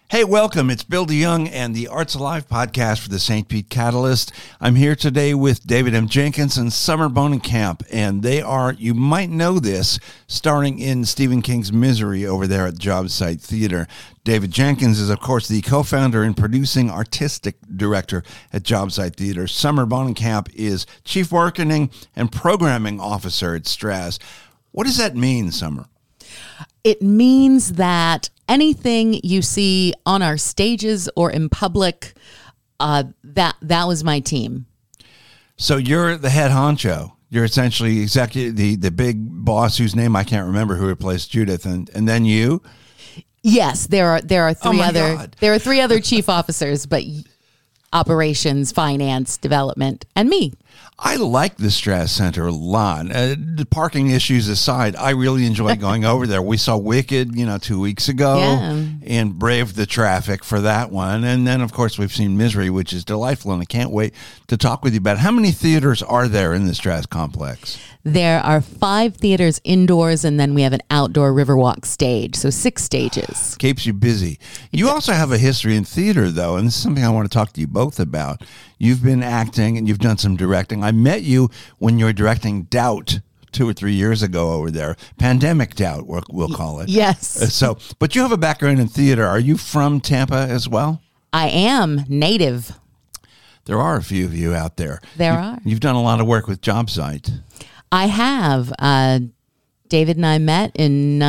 Hey, welcome. It's Bill DeYoung and the Arts Alive podcast for the St. Pete Catalyst. I'm here today with David M. Jenkins and Summer Bonenkamp, and they are, you might know this, starring in Stephen King's Misery over there at Job Site Theater. David Jenkins is, of course, the co-founder and producing artistic director at Job Site Theater. Summer Bonenkamp is chief marketing and programming officer at Straz. What does that mean, Summer? It means that anything you see on our stages or in public, that was my team. So you're the head honcho. You're essentially executive, the big boss whose name I can't remember, who replaced Judith, and then you. Yes, there are three other chief officers, but operations, finance, development, and me. I like the Straz Center a lot. The parking issues aside, I really enjoy going over there. We saw Wicked, 2 weeks ago, and braved the traffic for that one. And then, of course, we've seen Misery, which is delightful, and I can't wait to talk with you about it. How many theaters are there in the Straz complex? There are 5 theaters indoors, and then we have an outdoor Riverwalk stage, so 6 stages. Keeps you busy. You also have a history in theater, though, and this is something I want to talk to you both about. You've been acting, and you've done some directing. I met you when you were directing Doubt 2 or 3 years ago over there. Pandemic Doubt, we'll call it. Yes. But you have a background in theater. Are you from Tampa as well? I am native. There are a few of you out there. You've done a lot of work with Job Site. I have. David and I met in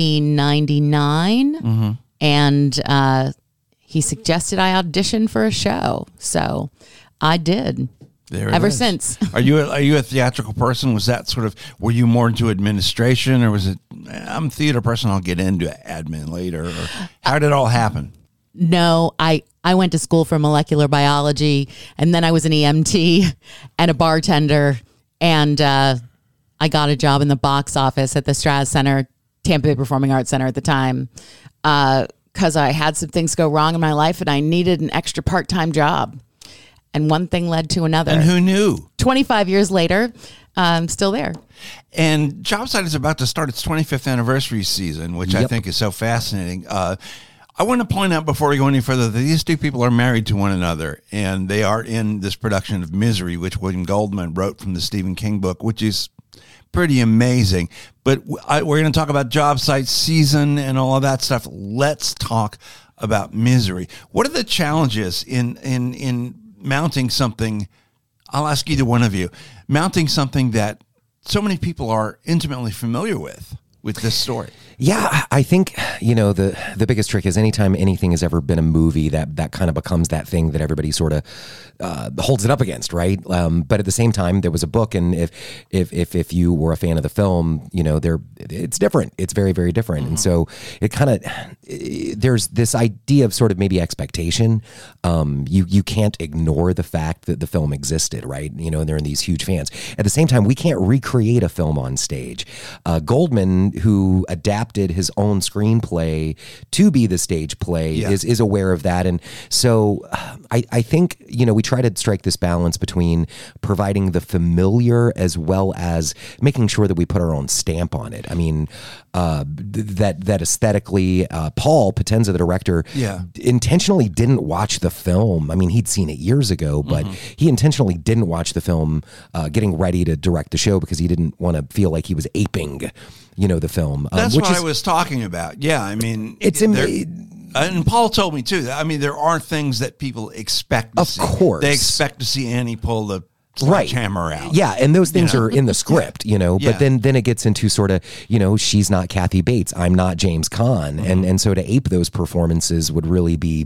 1999, and he suggested I audition for a show. So I did. Ever since. Are you a theatrical person? Was that were you more into administration, or was it, I'm a theater person, I'll get into admin later? Or how did it all happen? No, I went to school for molecular biology, and then I was an EMT and a bartender, and I got a job in the box office at the Straz Center, Tampa Bay Performing Arts Center at the time, because I had some things go wrong in my life, and I needed an extra part-time job. And one thing led to another. And who knew? 25 years later, I'm still there. And Job Site is about to start its 25th anniversary season, which I think is so fascinating. I want to point out before we go any further that these two people are married to one another, and they are in this production of Misery, which William Goldman wrote from the Stephen King book, which is pretty amazing. But we're going to talk about Job Site season and all of that stuff. Let's talk about Misery. What are the challenges in mounting something? I'll ask either one of you. Mounting something that so many people are intimately familiar with this story. Yeah, I think, the biggest trick is anytime anything has ever been a movie, that kind of becomes that thing that everybody sort of holds it up against, right? But at the same time, there was a book, and if you were a fan of the film, it's different. It's very, very different. And so it kind of, there's this idea of sort of maybe expectation. You can't ignore the fact that the film existed, right? And they're in these huge fans. At the same time, we can't recreate a film on stage. Goldman, who adapted his own screenplay to be the stage play, is aware of that. And so I think, we try to strike this balance between providing the familiar as well as making sure that we put our own stamp on it. I mean, that aesthetically, Paul Potenza, the director, intentionally didn't watch the film. I mean, he'd seen it years ago, but he intentionally didn't watch the film getting ready to direct the show because he didn't want to feel like he was aping the film. That's what I was talking about. Yeah, I mean, it's and Paul told me too. I mean, there are things that people expect to see. Of course, they expect to see Annie pull the sledgehammer out. Yeah, and those things are in the script, But then it gets into sort of, she's not Kathy Bates, I'm not James Caan, and so to ape those performances would really be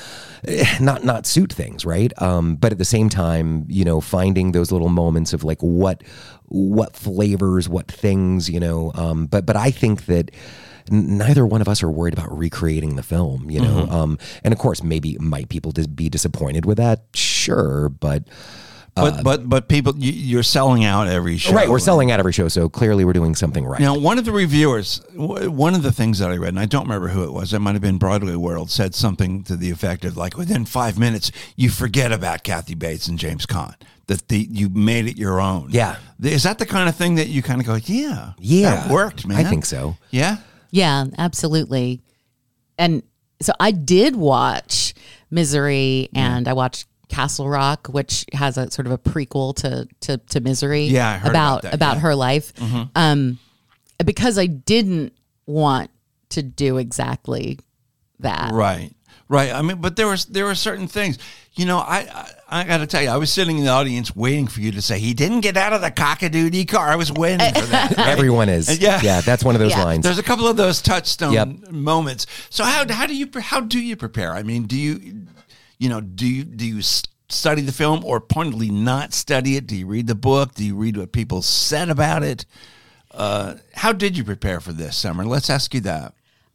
not suit things, right? But at the same time, finding those little moments of like what flavors, what things, but I think that neither one of us are worried about recreating the film, and of course, might people be disappointed with that? Sure, but people, you're selling out every show. Right, we're selling out every show, so clearly we're doing something right. Now, one of the reviewers, one of the things that I read, and I don't remember who it was, it might have been Broadway World, said something to the effect of like, within 5 minutes, you forget about Kathy Bates and James Caan. That you made it your own. Yeah. Is that the kind of thing that you kind of go, yeah, that worked, man? I think so. Yeah? Yeah, absolutely. And So I did watch Misery, and I watched Castle Rock, which has a sort of a prequel to Misery. Yeah, I heard about that, yeah. her life. Because I didn't want to do exactly that. Right. I mean, but there were certain things. You know, I got to tell you, I was sitting in the audience waiting for you to say he didn't get out of the cock-a-doodle car. I was waiting for that. Right? Everyone is. Yeah, that's one of those lines. There's a couple of those touchstone moments. So how do you prepare? I mean, do you study the film, or pointedly not study it? Do you read the book? Do you read what people said about it? How did you prepare for this, Summer? Let's ask you that.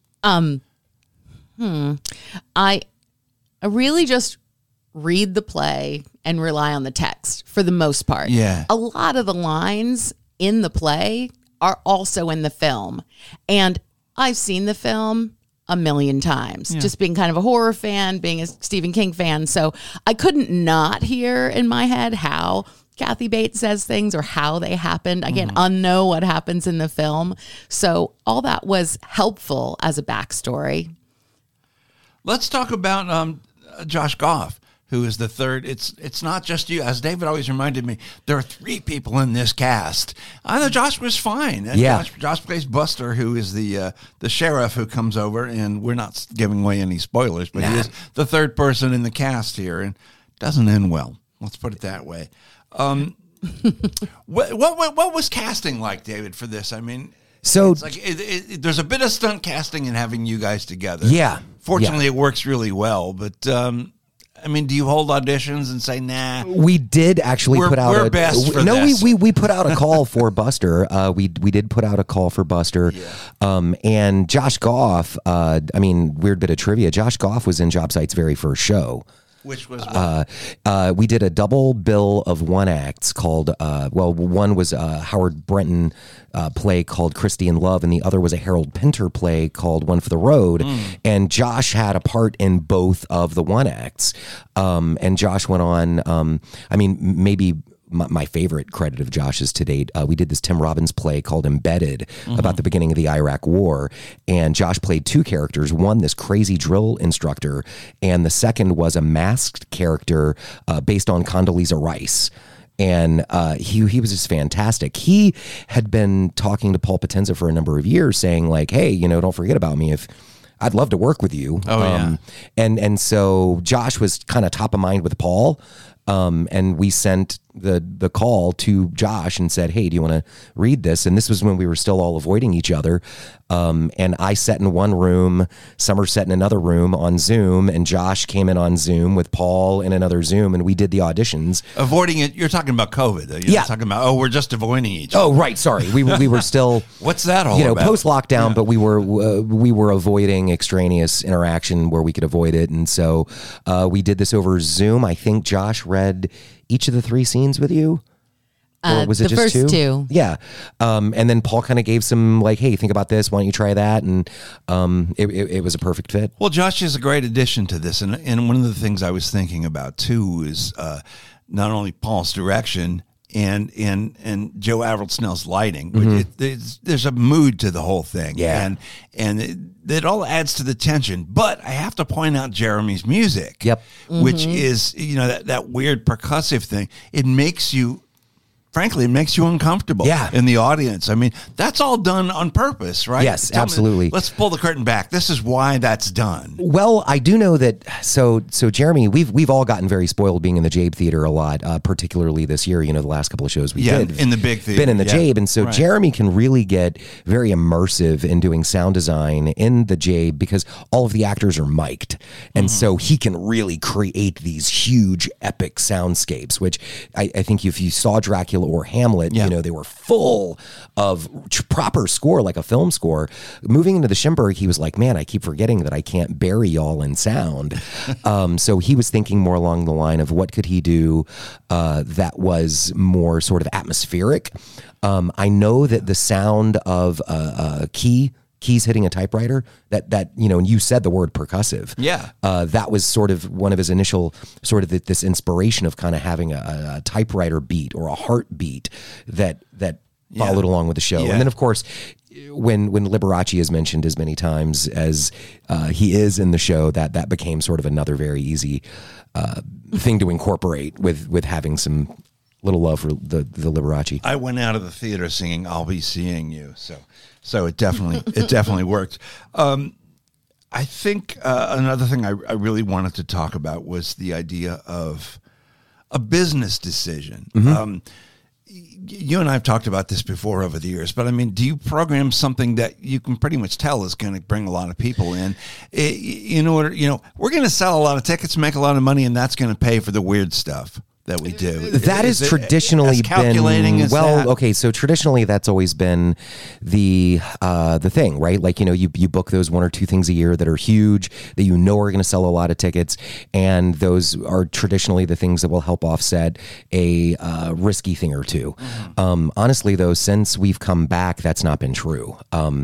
I really just read the play and rely on the text for the most part. Yeah. A lot of the lines in the play are also in the film. And I've seen the film a million times, just being kind of a horror fan, being a Stephen King fan. So I couldn't not hear in my head how Kathy Bates says things or how they happened. I can't unknow what happens in the film. So all that was helpful as a backstory. Let's talk about Josh Goff, who is the third. It's not just you. As David always reminded me, there are 3 people in this cast. I thought Josh was fine. Yeah. Josh plays Buster, who is the sheriff who comes over, and we're not giving away any spoilers, but he is the third person in the cast here, and doesn't end well. Let's put it that way. What was casting like, David, for this? I mean, so it's like there's a bit of stunt casting in having you guys together. Yeah. Fortunately, it works really well. But I mean, do you hold auditions and say, nah? We did actually put out we're best for this. we put out a call for Buster. We did put out a call for Buster. Yeah. And Josh Goff, I mean, weird bit of trivia. Josh Goff was in Job Site's very first show. Which was what? We did a double bill of 1 acts called, one was a Howard Brenton play called Christy in Love, and the other was a Harold Pinter play called One for the Road. And Josh had a part in both of the 1 acts. And Josh went on, maybe my favorite credit of Josh's to date, we did this Tim Robbins play called Embedded about the beginning of the Iraq War. And Josh played 2 characters, one, this crazy drill instructor, and the second was a masked character based on Condoleezza Rice. And he was just fantastic. He had been talking to Paul Potenza for a number of years saying like, hey, don't forget about me if I'd love to work with you. And so Josh was kind of top of mind with Paul. And we sent the call to Josh and said, hey, do you want to read this? And this was when we were still all avoiding each other. And I sat in one room, Summer sat in another room on Zoom, and Josh came in on Zoom with Paul in another Zoom, and we did the auditions. Avoiding it, you're talking about COVID. You're talking about, we're just avoiding each other. Oh, right, sorry. We were still... What's that all about? Post-lockdown, but we were avoiding extraneous interaction where we could avoid it. And so we did this over Zoom. I think Josh read each of the 3 scenes with you. Or was it the just first 2? Yeah. And then Paul kind of gave some like, hey, think about this. Why don't you try that? And it was a perfect fit. Well, Josh is a great addition to this. And one of the things I was thinking about, too, is not only Paul's direction and Joe Averill-Snell's lighting. There's a mood to the whole thing. Yeah. And it all adds to the tension. But I have to point out Jeremy's music. Yep. Which is, that weird percussive thing. It makes you... Frankly, it makes you uncomfortable in the audience. I mean, that's all done on purpose, right? Yes, absolutely. Let's pull the curtain back. This is why that's done. Well, I do know that. So Jeremy, we've all gotten very spoiled being in the Jabe Theater a lot, particularly this year. The last couple of shows we did in the big theater, been in the Jabe, and so Jeremy can really get very immersive in doing sound design in the Jabe because all of the actors are mic'd, and so he can really create these huge, epic soundscapes. Which I think if you saw Dracula or Hamlet, they were full of proper score, like a film score. Moving into the Schimberg, he was like, man, I keep forgetting that I can't bury y'all in sound. So he was thinking more along the line of what could he do that was more sort of atmospheric. I know that the sound of keys hitting a typewriter, that and you said the word percussive. That was sort of one of his initial sort of this inspiration of kind of having a typewriter beat or a heartbeat that followed along with the show. Yeah. And then, of course, when Liberace is mentioned as many times as he is in the show, that became sort of another very easy thing to incorporate with having some little love for the Liberace. I went out of the theater singing "I'll Be Seeing You," so it definitely worked. I think another thing I really wanted to talk about was the idea of a business decision. You and I have talked about this before over the years, but I mean, do you program something that you can pretty much tell is going to bring a lot of people in we're going to sell a lot of tickets, make a lot of money, and that's going to pay for the weird stuff that we do. That is traditionally been okay. So traditionally, that's always been the thing, right? Like you book those one or two things a year that are huge that are going to sell a lot of tickets, and those are traditionally the things that will help offset a risky thing or two. Honestly, though, since we've come back, that's not been true.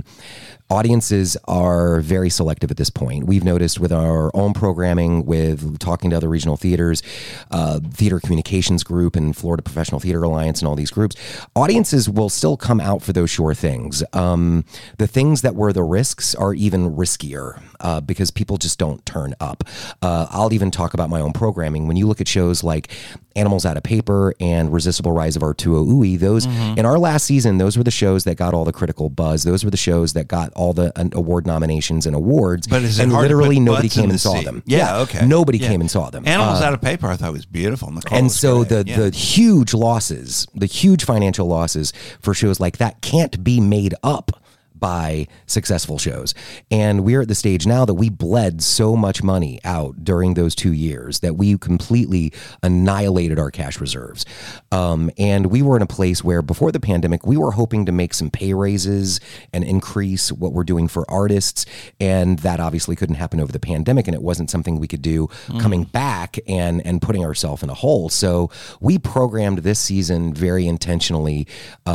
Audiences are very selective at this point. We've noticed with our own programming, with talking to other regional theaters, Theater Communications Group and Florida Professional Theater Alliance and all these groups, audiences will still come out for those sure things. The things that were the risks are even riskier because people just don't turn up. I'll even talk about my own programming. When you look at shows like Animals Out of Paper and Resistible Rise of Arturo Ui, those in our last season, those were the shows that got all the critical buzz. Those were the shows that got all the award nominations and awards. But is it and hard literally to put nobody butts came in and the saw seat? them. Yeah, okay. Nobody came and saw them. Animals Out of Paper, I thought was beautiful. Nicole and was so great. the huge losses, the huge financial losses for shows like that can't be made up by successful shows. And we're at the stage now that we bled so much money out during those 2 years that we completely annihilated our cash reserves. And we were in a place where before the pandemic, we were hoping to make some pay raises and increase what we're doing for artists. And that obviously couldn't happen over the pandemic. And it wasn't something we could do coming back and putting ourselves in a hole. So we programmed this season very intentionally.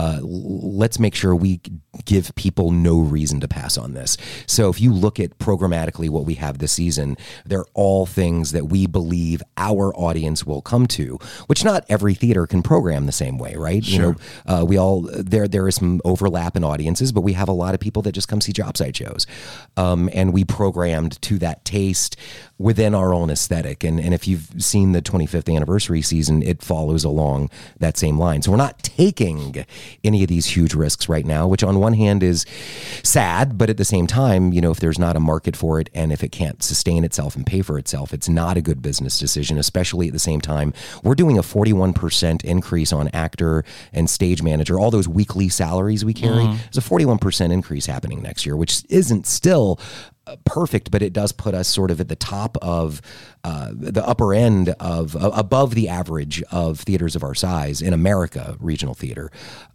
Let's make sure we give people no reason to pass on this. So if you look at programmatically what we have this season, they're all things that we believe our audience will come to, which not every theater can program the same way, right? Sure. There is some overlap in audiences, but we have a lot of people that just come see job site shows. And we programmed to that taste within our own aesthetic. And if you've seen the 25th anniversary season, it follows along that same line. So we're not taking any of these huge risks right now, which on one hand is sad, but at the same time, if there's not a market for it and if it can't sustain itself and pay for itself, it's not a good business decision, especially at the same time. We're doing a 41% increase on actor and stage manager, all those weekly salaries we carry. There's a 41% increase happening next year, which isn't still perfect, but it does put us sort of at the top of the upper end of above the average of theaters of our size in America, regional theater.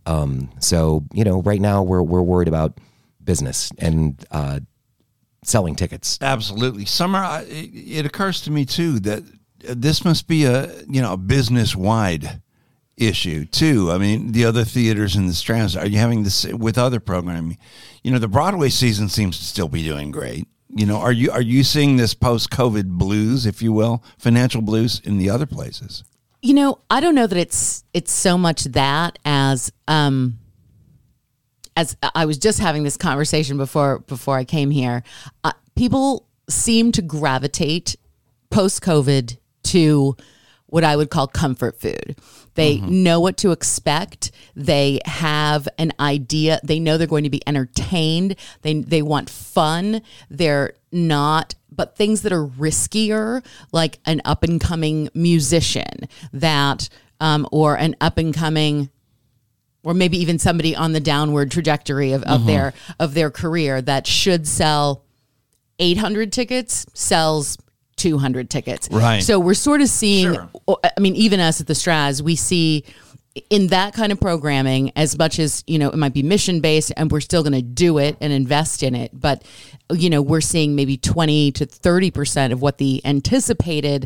So right now we're worried about business and selling tickets. Absolutely. Summer, it occurs to me too that this must be a business wide issue too. I mean, the other theaters in the Strands, are you having this with other programming? The Broadway season seems to still be doing great. Are you seeing this post-COVID blues, if you will, financial blues in the other places? I don't know that it's so much that as I was just having this conversation before I came here. People seem to gravitate post-COVID to what I would call comfort food. They know what to expect. They have an idea. They know they're going to be entertained. They want fun. They're not, but things that are riskier, like an up and coming musician that, or an up and coming, or maybe even somebody on the downward trajectory of their career that should sell 800 tickets, sells 200 tickets. Right. So we're sort of seeing, Sure. I mean, even us at the Straz, we see in that kind of programming, as much as, it might be mission based and we're still going to do it and invest in it. But, we're seeing maybe 20 to 30% of what the anticipated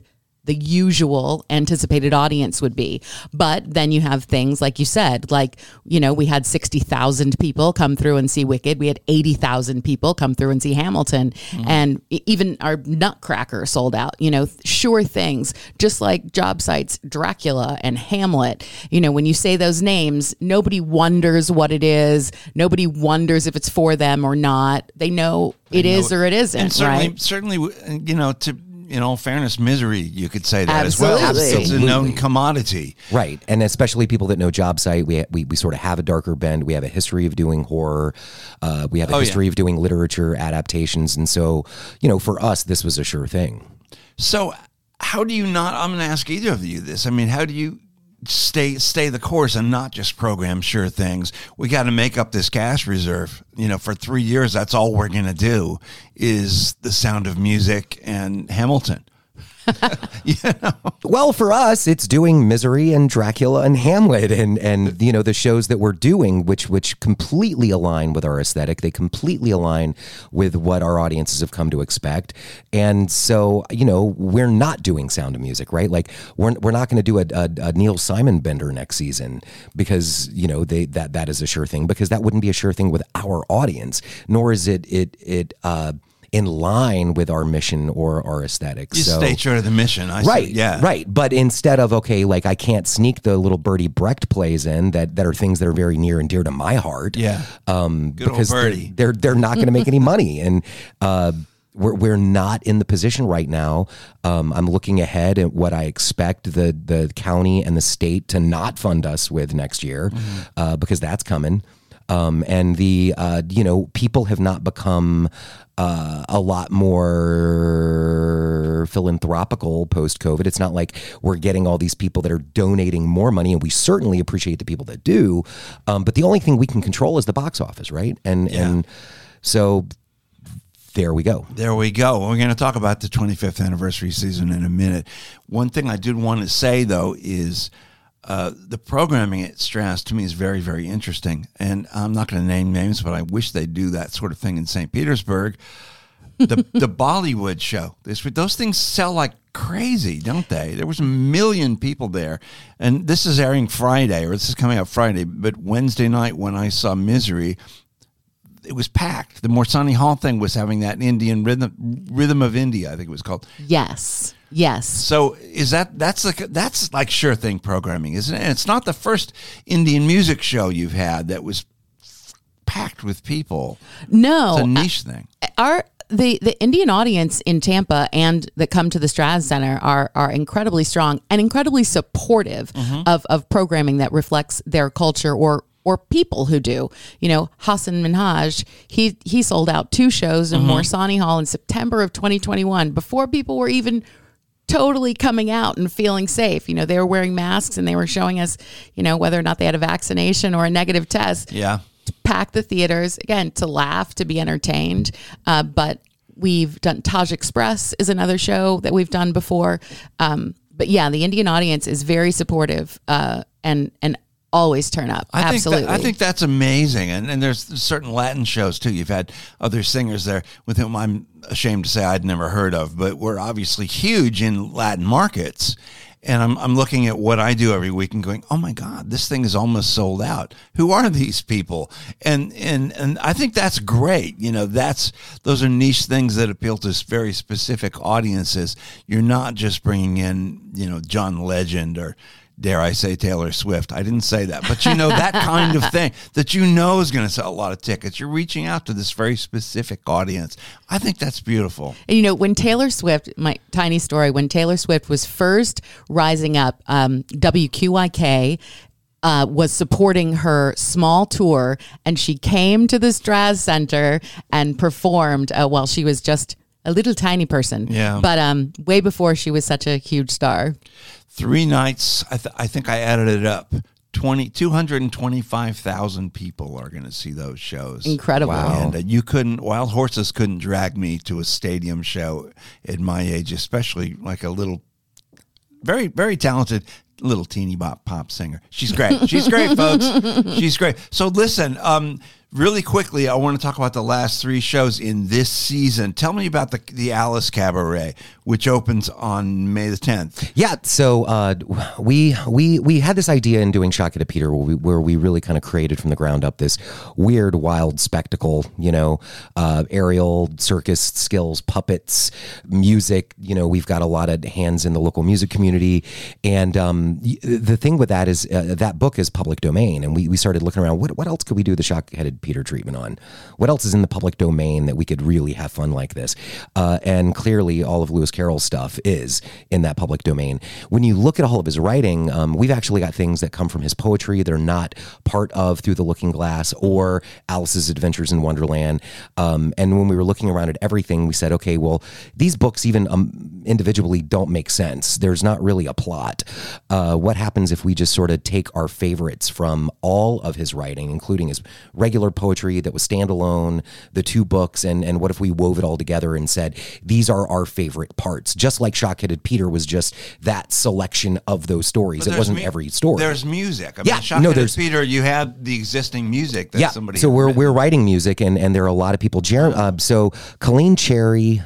the usual anticipated audience would be. But then you have things like you said, like, you know, we had 60,000 people come through and see Wicked. We had 80,000 people come through and see Hamilton. And even our Nutcracker sold out, you know, sure things, just like job sites, Dracula and Hamlet. You know, when you say those names, nobody wonders what it is. Nobody wonders if it's for them or not. They know it is or it isn't. And certainly, you know, to, in all fairness, Misery, you could say that as well. Absolutely. It's a known commodity. Right. And especially people that know Job Site, we sort of have a darker bend. We have a history of doing horror. We have a history of doing literature adaptations. And so, you know, for us, this was a sure thing. So how do you not, I'm going to ask either of you this. I mean, how do you stay the course and not just program sure things? We got to make up this cash reserve. You know, for 3 years, that's all we're going to do is The Sound of Music and Hamilton. You know? Well, for us, it's doing Misery and Dracula and Hamlet and you know, the shows that we're doing, which completely align with our aesthetic. They completely align with what our audiences have come to expect. And so, you know, we're not doing Sound of Music, right? Like we're not going to do a Neil Simon bender next season because, you know, that is a sure thing, because that wouldn't be a sure thing with our audience, nor is it in line with our mission or our aesthetic. You stay true to the mission. Right. Yeah. Right. But instead of, okay, like I can't sneak the little Bertie Brecht plays in that are things that are very near and dear to my heart. Yeah. Because old Bertie. they're not going to make any money. And, we're not in the position right now. I'm looking ahead at what I expect the county and the state to not fund us with next year, because that's coming. And the, you know, people have not become a lot more philanthropical post-COVID. It's not like we're getting all these people that are donating more money, and we certainly appreciate the people that do. But the only thing we can control is the box office, right? And so there we go. There we go. We're going to talk about the 25th anniversary season in a minute. One thing I did want to say, though, is the programming at Strass to me is very, very interesting. And I'm not going to name names, but I wish they'd do that sort of thing in St. Petersburg. The Bollywood show. Those things sell like crazy, don't they? There was 1 million people there. And this is airing Friday, or this is coming out Friday. But Wednesday night when I saw Misery, it was packed. The Morsani Hall thing was having that Indian rhythm of India, I think it was called. Yes. So is that's like sure thing programming, isn't it? And it's not the first Indian music show you've had that was packed with people. No, it's a niche thing. The Indian audience in Tampa and that come to the Straz Center are incredibly strong and incredibly supportive of programming that reflects their culture or people who do. You know, Hassan Minhaj, he sold out 2 shows in Morsani Hall in September of 2021 before people were even totally coming out and feeling safe. You know, they were wearing masks and they were showing us, you know, whether or not they had a vaccination or a negative test. Yeah. To pack the theaters, again, to laugh, to be entertained. But we've done Taj Express is another show that we've done before. But yeah, the Indian audience is very supportive and always turn up. Absolutely. I think that's amazing. And there's certain Latin shows too. You've had other singers there with whom I'm ashamed to say I'd never heard of, but we're obviously huge in Latin markets. And I'm looking at what I do every week and going, oh my God, this thing is almost sold out. Who are these people? And I think that's great. You know, those are niche things that appeal to very specific audiences. You're not just bringing in, you know, John Legend or, dare I say, Taylor Swift. I didn't say that, but you know, that kind of thing that you know is going to sell a lot of tickets. You're reaching out to this very specific audience. I think that's beautiful. And you know, when Taylor Swift, my tiny story, when Taylor Swift was first rising up, WQIK was supporting her small tour, and she came to the Straz Center and performed while she was just a little tiny person. Yeah. But way before she was such a huge star. 3 nights, I think I added it up. 225,000 people are going to see those shows. Incredible. Wow. And Wild Horses couldn't drag me to a stadium show at my age, especially like a little, very, very talented little teeny pop singer. She's great. She's great, folks. She's great. So listen, really quickly, I want to talk about the last 3 shows in this season. Tell me about the Alice Cabaret, which opens on May the 10th. Yeah, so we had this idea in doing Shock at Peter where we really kind of created from the ground up this weird, wild spectacle, aerial circus skills, puppets, music. We've got a lot of hands in the local music community. And the thing with that is that book is public domain. And we started looking around, what else could we do the Shock-Headed Peter treatment on? What else is in the public domain that we could really have fun like this? And clearly all of Lewis Carroll's stuff is in that public domain. When you look at all of his writing, we've actually got things that come from his poetry that are not part of Through the Looking Glass or Alice's Adventures in Wonderland. And when we were looking around at everything, we said, okay, well, these books even individually don't make sense. There's not really a plot. What happens if we just sort of take our favorites from all of his writing, including his regular poetry that was standalone, the 2 books, and what if we wove it all together and said, these are our favorite parts, just like Shock-Headed Peter was just that selection of those stories. It wasn't every story. There's music. I mean, Shock-Headed Peter, you had the existing music that somebody so we're writing music, and there are a lot of people. So Colleen Cherry,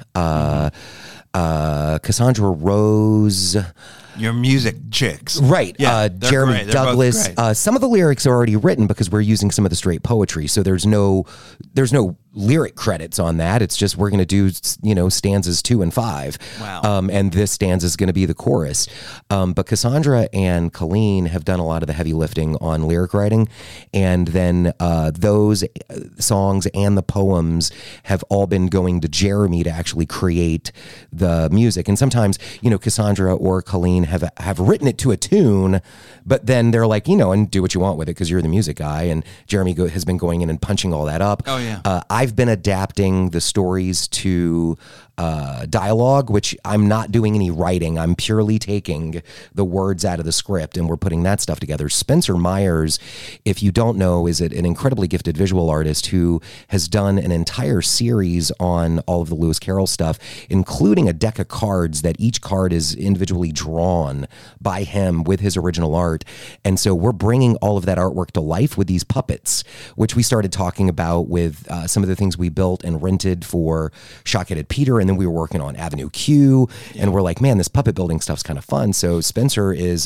Cassandra Rose, your music chicks, right? Yeah, Jeremy Douglas. Some of the lyrics are already written because we're using some of the straight poetry. So there's no lyric credits on that. It's just we're going to do stanzas 2 and 5. Wow. And this stanza is going to be the chorus. But Cassandra and Colleen have done a lot of the heavy lifting on lyric writing, and then those songs and the poems have all been going to Jeremy to actually create the music. And sometimes Cassandra or Colleen have written it to a tune, but then they're like, and do what you want with it because you're the music guy. And Jeremy has been going in and punching all that up. Oh yeah. I've been adapting the stories to dialogue, which I'm not doing any writing. I'm purely taking the words out of the script and we're putting that stuff together. Spencer Myers, if you don't know, is an incredibly gifted visual artist who has done an entire series on all of the Lewis Carroll stuff, including a deck of cards that each card is individually drawn by him with his original art. And so we're bringing all of that artwork to life with these puppets, which we started talking about with some of the things we built and rented for Shock-Headed Peter. And then we were working on Avenue Q, and we're like, man, this puppet building stuff's kind of fun. So Spencer is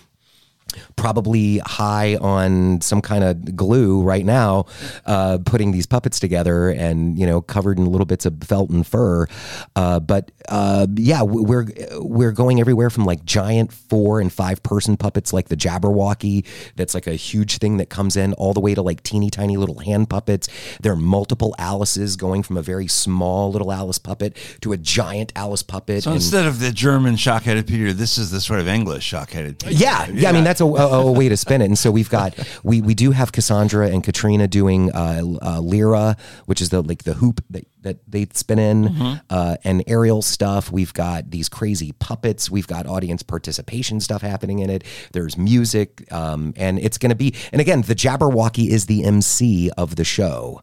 probably high on some kind of glue right now, putting these puppets together and, covered in little bits of felt and fur. But we're going everywhere from like giant 4 and 5 person puppets like the Jabberwocky. That's like a huge thing that comes in, all the way to like teeny tiny little hand puppets. There are multiple Alices, going from a very small little Alice puppet to a giant Alice puppet. So instead of the German Shock-Headed Peter, this is the sort of English Shock-Headed Peter. Yeah. I mean, that's a way to spin it. And so we've got, we do have Cassandra and Katrina doing Lyra, which is the hoop that they spin in, and aerial stuff. We've got these crazy puppets. We've got audience participation stuff happening in it. There's music, and it's going to be, and again, the Jabberwocky is the MC of the show.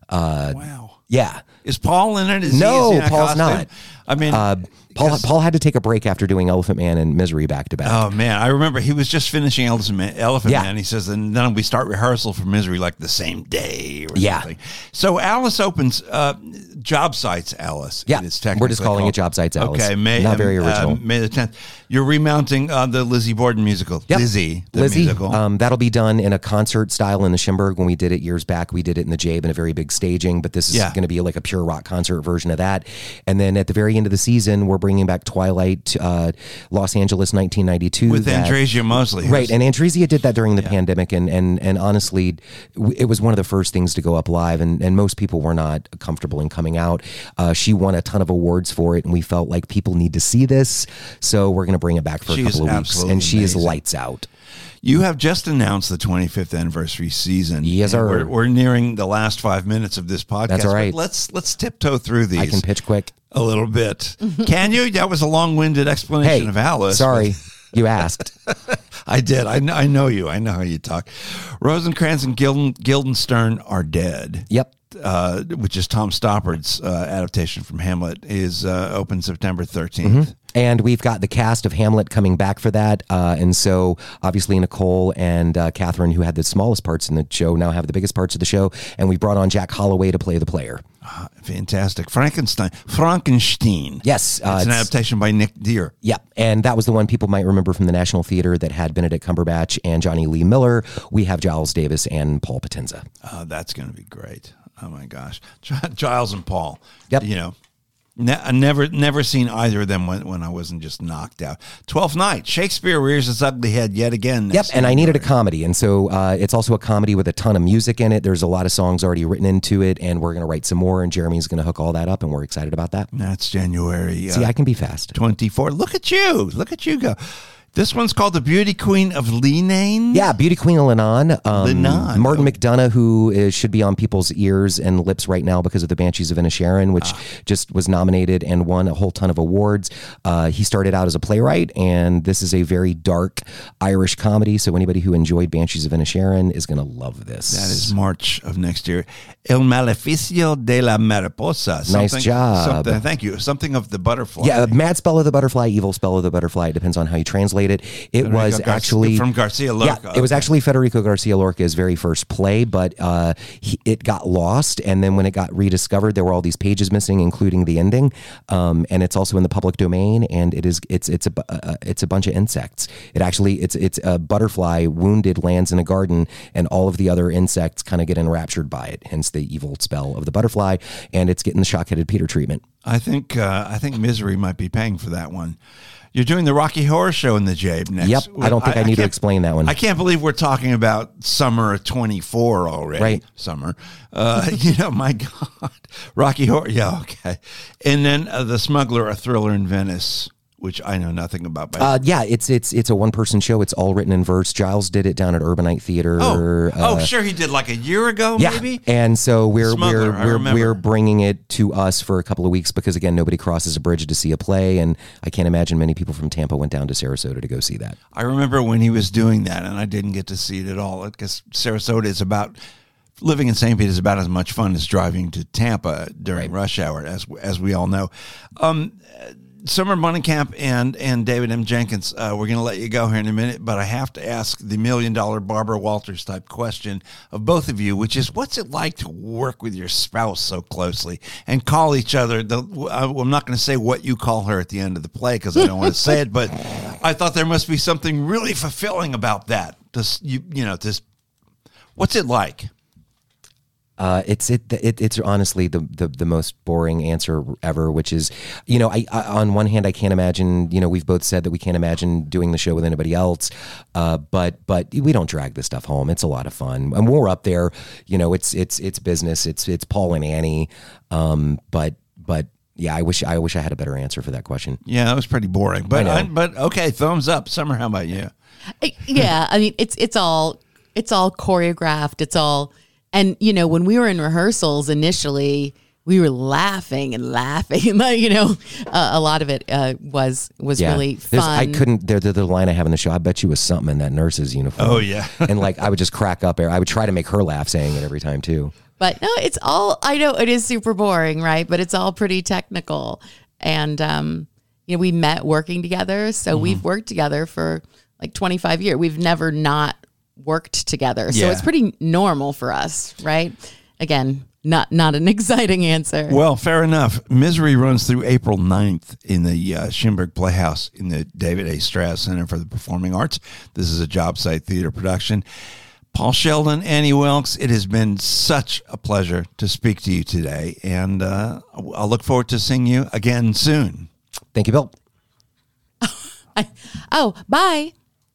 Wow. Yeah. Is Paul in it? No, Paul's not. I mean, Paul had to take a break after doing Elephant Man and Misery back to back. Oh man, I remember he was just finishing Elephant Man. He says, and then we start rehearsal for Misery like the same day or something. So Alice opens Job Sites Alice. Yeah, it's technically we're just calling it Job Sites Alice. Okay, not very original. May the 10th. You're remounting the Lizzie Borden musical. Yep. Lizzie musical. That'll be done in a concert style in the Schimberg. When we did it years back, we did it in the Jabe in a very big staging, but this is going to be like a pure rock concert version of that. And then at the very end of the season, we're bringing back Twilight, Los Angeles 1992. With Andresia Mosley. Right, and Andresia did that during the pandemic, and honestly, it was one of the first things to go up live, and most people were not comfortable in coming out. She won a ton of awards for it, and we felt like people need to see this, so we're going to bring it back for a couple of weeks, and she is lights out. You have just announced the 25th anniversary season. Yes, sir. We're nearing the last 5 minutes of this podcast. That's all right. Let's tiptoe through these. I can pitch quick. A little bit. Can you? That was a long-winded explanation of Alice. Sorry. You asked. I did. I know you. I know how you talk. Rosencrantz and Guildenstern are dead. Yep. Which is Tom Stoppard's adaptation from Hamlet, is open September 13th. And we've got the cast of Hamlet coming back for that. And so obviously Nicole and Catherine, who had the smallest parts in the show, now have the biggest parts of the show. And we brought on Jack Holloway to play the player. Fantastic. Frankenstein. Yes. It's an adaptation by Nick Dear. Yeah. And that was the one people might remember from the National Theater that had Benedict Cumberbatch and Johnny Lee Miller. We have Giles Davis and Paul Potenza. That's going to be great. Oh, my gosh. Giles and Paul. Yep. You know. I never seen either of them when I wasn't just knocked out. 12th Night. Shakespeare rears its ugly head yet again. Yep, and I needed a comedy, and so it's also a comedy with a ton of music in it. There's a lot of songs already written into it, and we're going to write some more, and Jeremy's going to hook all that up, and we're excited about that. That's January. See, I can be fast. 24. Look at you go. This one's called The Beauty Queen of Leenane. Yeah, Beauty Queen of Leenane. Leenane. Martin McDonagh, who should be on people's ears and lips right now because of The Banshees of Inisherin, which just was nominated and won a whole ton of awards. He started out as a playwright, and this is a very dark Irish comedy, so anybody who enjoyed Banshees of Inisherin is going to love this. That is March of next year. El Maleficio de la Mariposa. Nice job. Thank you. Something of the butterfly. Yeah, mad spell of the butterfly, evil spell of the butterfly. It depends on how you translate it. It was actually from Garcia Lorca. Yeah, it was actually Federico Garcia Lorca's very first play, but it got lost, and then when it got rediscovered, there were all these pages missing, including the ending. And it's also in the public domain, and it's a bunch of insects. It's a butterfly wounded, lands in a garden, and all of the other insects kind of get enraptured by it. Hence the evil spell of the butterfly, and it's getting the shock-headed Peter treatment. I think Misery might be paying for that one. You're doing the Rocky Horror Show in the Jabe next. Yep, I don't think I need to explain that one. I can't believe we're talking about summer of 24 already. Right. Summer. My God. Rocky Horror. Yeah, okay. And then The Smuggler, a Thriller in Venice, which I know nothing about. Yeah, it's a one-person show. It's all written in verse. Giles did it down at Urbanite Theater. Sure, he did like a year ago, maybe. And so we're bringing it to us for a couple of weeks because again, nobody crosses a bridge to see a play, and I can't imagine many people from Tampa went down to Sarasota to go see that. I remember when he was doing that, and I didn't get to see it at all because Sarasota is about. Living in St. Pete is about as much fun as driving to Tampa during rush hour, as we all know. Summer Monenkamp and David M. Jenkins, we're going to let you go here in a minute, but I have to ask the $1 million Barbara Walters type question of both of you, which is, what's it like to work with your spouse so closely and call each other? I'm not going to say what you call her at the end of the play because I don't want to say it, but I thought there must be something really fulfilling about that. What's it like? It's honestly the most boring answer ever, which is, I on one hand I can't imagine, we've both said that we can't imagine doing the show with anybody else, but we don't drag this stuff home. It's a lot of fun, and when we're up there, it's business. It's Paul and Annie, but. Yeah, I wish I had a better answer for that question. Yeah, that was pretty boring. But okay, thumbs up. Summer, how about you? Yeah, I mean it's all choreographed. It's all. And, when we were in rehearsals initially, we were laughing. A lot of it was really fun. I couldn't, the line I have in the show, I bet you was something in that nurse's uniform. Oh, yeah. And I would just crack up. I would try to make her laugh saying it every time, too. But no, it's all, I know it is super boring, right? But it's all pretty technical. And, we met working together. So we've worked together for 25 years. We've never not worked together, so it's pretty normal for us, right? Again, not an exciting answer. Well, fair enough. Misery runs through April 9th in the Schimberg Playhouse in the David A. Strauss Center for the Performing Arts. This is a job site theater production. Paul Sheldon, Annie Wilkes, it has been such a pleasure to speak to you today, and I'll look forward to seeing you again soon. Thank you, Bill. Bye.